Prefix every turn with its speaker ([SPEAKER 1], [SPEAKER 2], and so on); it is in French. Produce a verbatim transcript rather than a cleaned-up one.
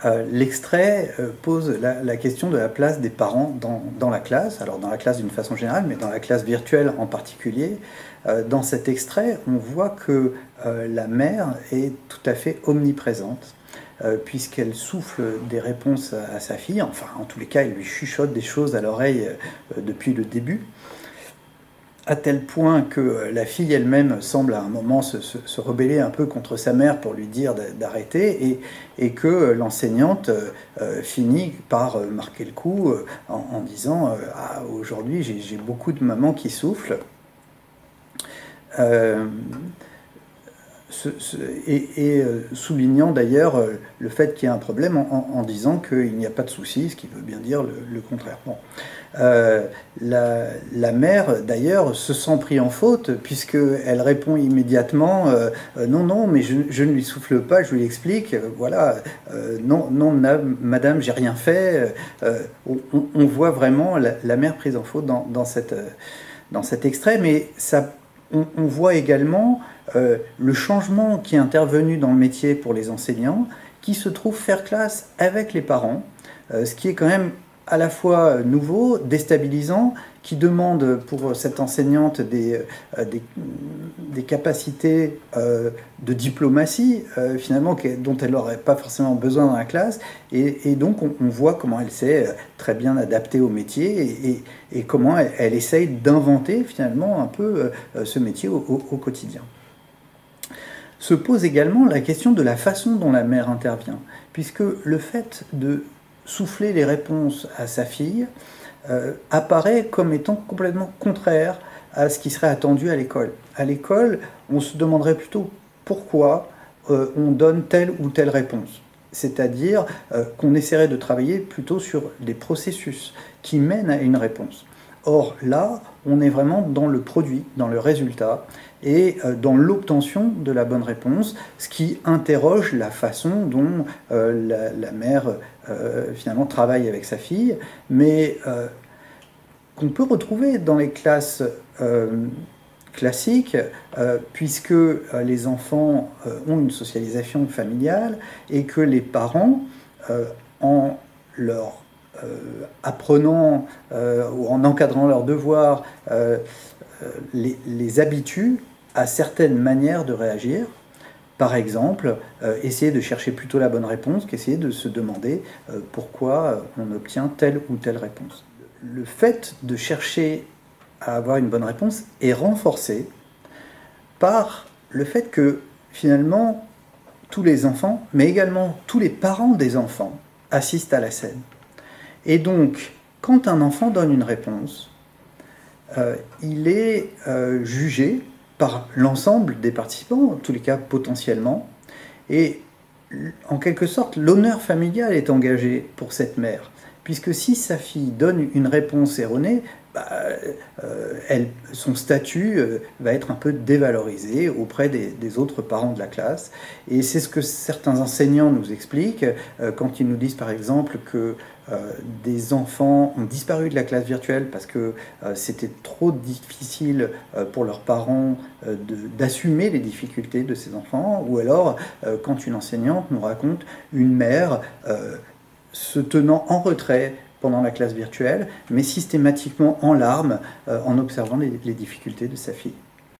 [SPEAKER 1] Euh, l'extrait euh, pose la, la question de la place des parents dans, dans la classe, alors dans la classe d'une façon générale, mais dans la classe virtuelle en particulier. Euh, dans cet extrait, on voit que euh, la mère est tout à fait omniprésente, euh, puisqu'elle souffle des réponses à, à sa fille, enfin en tous les cas, elle lui chuchote des choses à l'oreille euh, depuis le début, à tel point que la fille elle-même semble à un moment se, se, se rebeller un peu contre sa mère pour lui dire d'arrêter, et, et que l'enseignante euh, finit par marquer le coup euh, en, en disant euh, « Ah, aujourd'hui, j'ai beaucoup de mamans qui soufflent euh, ». Ce, ce, et, et euh, soulignant d'ailleurs euh, le fait qu'il y a un problème en, en, en disant qu'il n'y a pas de souci, ce qui veut bien dire le, le contraire. Bon. Euh, la, la mère d'ailleurs se sent pris en faute puisqu'elle répond immédiatement euh, euh, non, non, mais je, je ne lui souffle pas, je lui explique, euh, voilà, euh, non, non, madame, j'ai rien fait. Euh, on, on voit vraiment la, la mère prise en faute dans, dans, cette, dans cet extrait, mais ça, on, on voit également Euh, le changement qui est intervenu dans le métier pour les enseignants, qui se trouvent faire classe avec les parents, euh, ce qui est quand même à la fois nouveau, déstabilisant, qui demande pour cette enseignante des, euh, des, des capacités euh, de diplomatie, euh, finalement, dont elle n'aurait pas forcément besoin dans la classe, et, et donc on, on voit comment elle s'est très bien adaptée au métier, et, et, et comment elle, elle essaye d'inventer finalement un peu euh, ce métier au, au, au quotidien. Se pose également la question de la façon dont la mère intervient, puisque le fait de souffler les réponses à sa fille euh, apparaît comme étant complètement contraire à ce qui serait attendu à l'école. À l'école, on se demanderait plutôt pourquoi euh, on donne telle ou telle réponse. C'est-à-dire euh, qu'on essaierait de travailler plutôt sur des processus qui mènent à une réponse. Or là, on est vraiment dans le produit, dans le résultat, et dans l'obtention de la bonne réponse, ce qui interroge la façon dont euh, la, la mère euh, finalement travaille avec sa fille, mais euh, qu'on peut retrouver dans les classes euh, classiques, euh, puisque euh, les enfants euh, ont une socialisation familiale et que les parents, euh, en leur euh, apprenant euh, ou en encadrant leurs devoirs, euh, les, les habituent à certaines manières de réagir. Par exemple, euh, essayer de chercher plutôt la bonne réponse qu'essayer de se demander euh, pourquoi on obtient telle ou telle réponse. Le fait de chercher à avoir une bonne réponse est renforcé par le fait que finalement tous les enfants, mais également tous les parents des enfants, assistent à la scène. Et donc, quand un enfant donne une réponse, euh, il est euh, jugé par l'ensemble des participants, en tous les cas potentiellement, et en quelque sorte l'honneur familial est engagé pour cette mère, puisque si sa fille donne une réponse erronée, bah, euh, elle, son statut euh, va être un peu dévalorisé auprès des, des autres parents de la classe, et c'est ce que certains enseignants nous expliquent euh, quand ils nous disent par exemple que Euh, des enfants ont disparu de la classe virtuelle parce que euh, c'était trop difficile euh, pour leurs parents euh, d'assumer les difficultés de ces enfants, ou alors euh, quand une enseignante nous raconte une mère euh, se tenant en retrait pendant la classe virtuelle, mais systématiquement en larmes euh, en observant les, les difficultés de sa fille.